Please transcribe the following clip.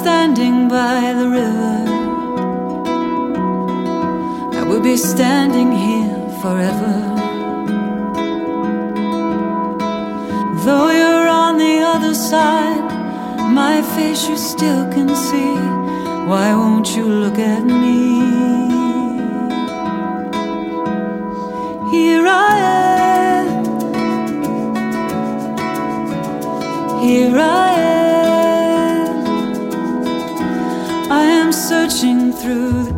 standing by the river. I will be standing here forever. Though you're on the other side, my face you still can see. Why won't you look at me? Here I am, here I am. I am searching through the